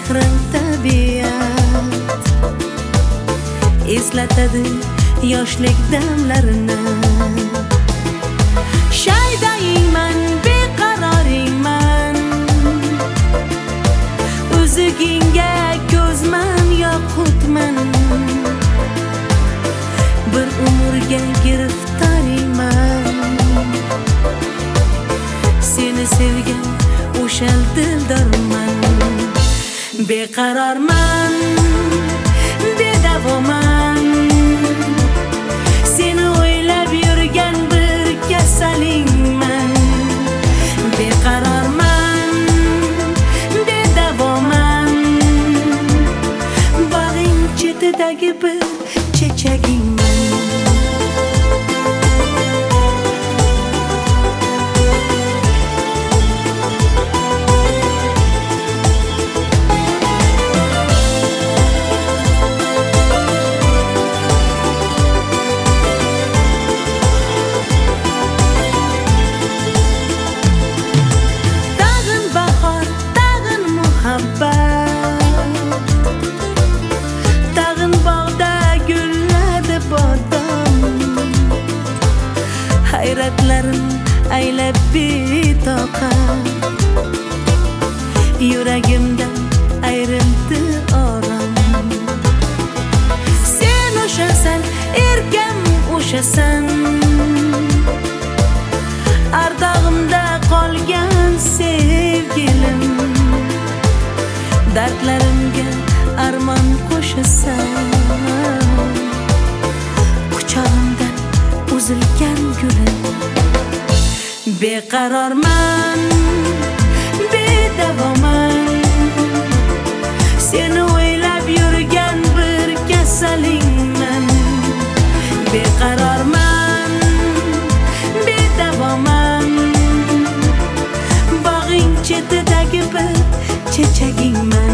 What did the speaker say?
sehrang tabiat eslatadi yoshlik damlarini. Shaydayman, beqaroringman, o'zigingga ko'zman, yoqutman, bir umrga giriftoriyman. Seni sevgan o'sha dildorman, beqarorman, bedavoman, seni o'ylab yurgan bir kasalingman. Beqarorman, bedavoman, bog'ing chetidagi bir chechagingman. Tag'in bog'da gulladi bodom, hayratlarim aylab betoqat, yuragimdan ayrildi orom. Sen o'shasan, erkam o'shasan, ardog'imda qolgan sevgilim, dardlarimga armon qo'shasan, quchog'imdan uzilgan gulim. Beqarorman, bedavoman, seni o'ylab yurgan bir kasalingman. Beqarorman, bedavoman, bog'ing chetidagi bir chechagingman.